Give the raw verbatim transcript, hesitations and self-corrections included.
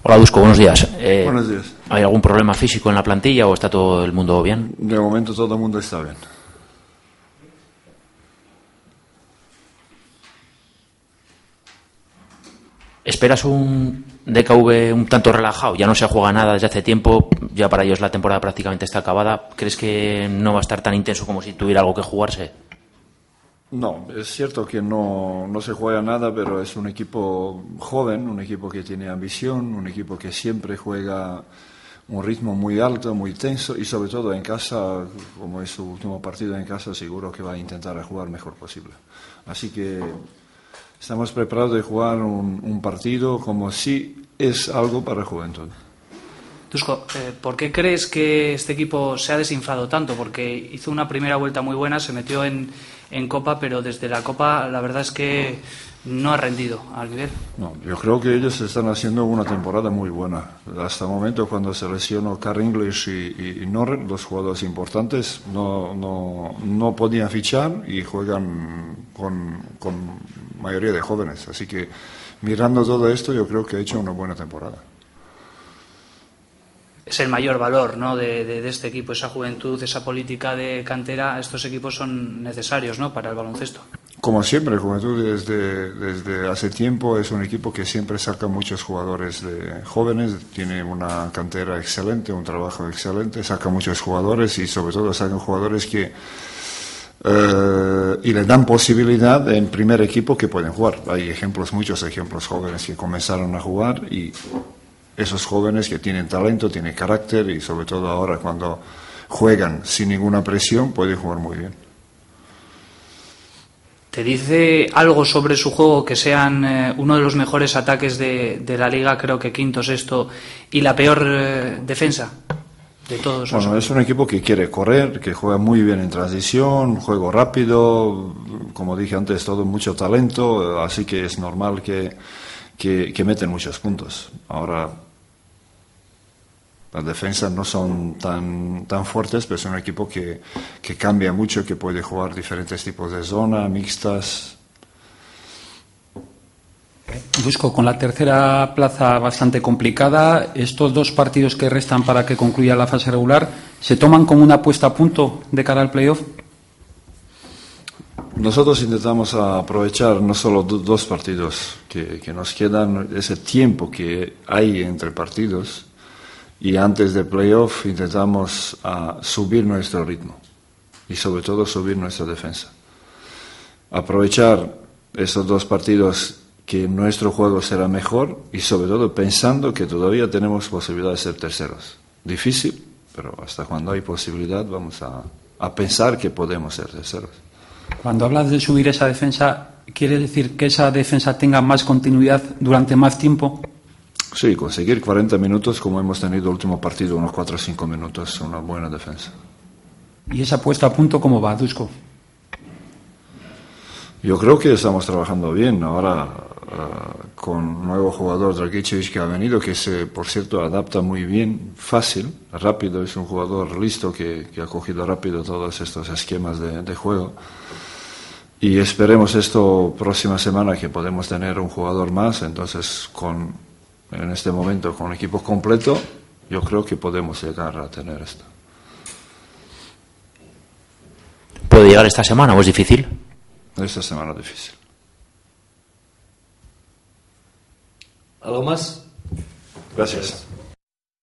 Hola Dusko, buenos días. Eh, buenos días. ¿Hay algún problema físico en la plantilla o está todo el mundo bien? De momento todo el mundo está bien. ¿Esperas un D K V un tanto relajado? Ya no se juega nada desde hace tiempo, ya para ellos la temporada prácticamente está acabada. ¿Crees que no va a estar tan intenso como si tuviera algo que jugarse? No, es cierto que no, no se juega nada, pero es un equipo joven, un equipo que tiene ambición, un equipo que siempre juega un ritmo muy alto, muy tenso y sobre todo en casa, como es su último partido en casa, seguro que va a intentar jugar mejor posible. Así que estamos preparados de jugar un, un partido como si es algo para Juventud. Dusko, eh, ¿por qué crees que este equipo se ha desinflado tanto? Porque hizo una primera vuelta muy buena, se metió en, en Copa, pero desde la Copa la verdad es que no ha rendido al nivel. No, yo creo que ellos están haciendo una temporada muy buena. Hasta el momento, cuando se lesionó Carl English y, y, y Norren, los jugadores importantes, no, no, no podían fichar y juegan con, con mayoría de jóvenes. Así que mirando todo esto, yo creo que ha hecho una buena temporada. Es el mayor valor, ¿no?, de, de, de este equipo, esa juventud, esa política de cantera. Estos equipos son necesarios, ¿no?, para el baloncesto. Como siempre, Juventud desde, desde hace tiempo es un equipo que siempre saca muchos jugadores de jóvenes, tiene una cantera excelente, un trabajo excelente, saca muchos jugadores y sobre todo sacan jugadores que eh, y le dan posibilidad en primer equipo que pueden jugar. Hay ejemplos, muchos ejemplos jóvenes que comenzaron a jugar y esos jóvenes que tienen talento, tienen carácter y sobre todo ahora cuando juegan sin ninguna presión pueden jugar muy bien. ¿Te dice algo sobre su juego que sean eh, uno de los mejores ataques de, de la liga, creo que quinto, sexto, y la peor eh, defensa de todos? Bueno, es un equipo que quiere correr, que juega muy bien en transición, juego rápido, como dije antes, todo mucho talento, así que es normal que, que, que meten muchos puntos. Ahora, las defensas no son tan, tan fuertes, pero es un equipo que, que cambia mucho, que puede jugar diferentes tipos de zona, mixtas. Dusko, con la tercera plaza bastante complicada, estos dos partidos que restan para que concluya la fase regular, ¿se toman como una puesta a punto de cara al playoff? Nosotros intentamos aprovechar no solo dos partidos que, que nos quedan, ese tiempo que hay entre partidos, y antes del playoff intentamos uh, subir nuestro ritmo y sobre todo subir nuestra defensa. Aprovechar esos dos partidos que nuestro juego será mejor y sobre todo pensando que todavía tenemos posibilidad de ser terceros. Difícil, pero hasta cuando hay posibilidad vamos a, a pensar que podemos ser terceros. Cuando hablas de subir esa defensa, ¿quiere decir que esa defensa tenga más continuidad durante más tiempo? Sí, conseguir cuarenta minutos como hemos tenido el último partido, unos cuatro o cinco minutos, una buena defensa. ¿Y esa puesta a punto cómo va, Dusko? Yo creo que estamos trabajando bien. Ahora uh, con un nuevo jugador, Dragicevic, que ha venido, que se, por cierto, adapta muy bien, fácil, rápido, es un jugador listo que, que ha cogido rápido todos estos esquemas de, de juego. Y esperemos esto próxima semana que podemos tener un jugador más, entonces con... en este momento con un equipo completo yo creo que podemos llegar a tener esto. ¿Puede llegar esta semana o es difícil? Esta semana es difícil. ¿Algo más? Gracias.